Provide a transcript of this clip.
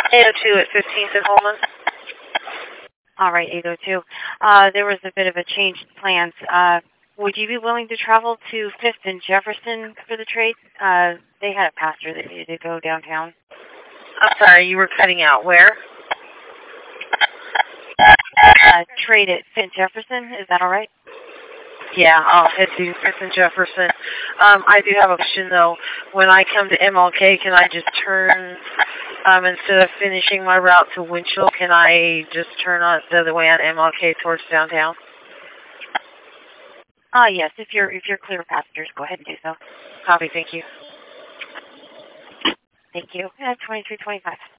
802 at 15th and Holman. All right, 802. There was a bit of a change in plans. Would you be willing to travel to 5th and Jefferson for the trade? They had a pastor that needed to go downtown. I'm sorry, you were cutting out. Where? Trade at 5th and Jefferson. Is that all right? Yeah, I'll head to 5th and Jefferson. I do have a question, though. When I come to MLK, can I just turn, instead of finishing my route to Winchell, can I just turn on the other way on MLK towards downtown? Yes. If you're clear passengers, go ahead and do so. Copy, thank you. Thank you. 2325.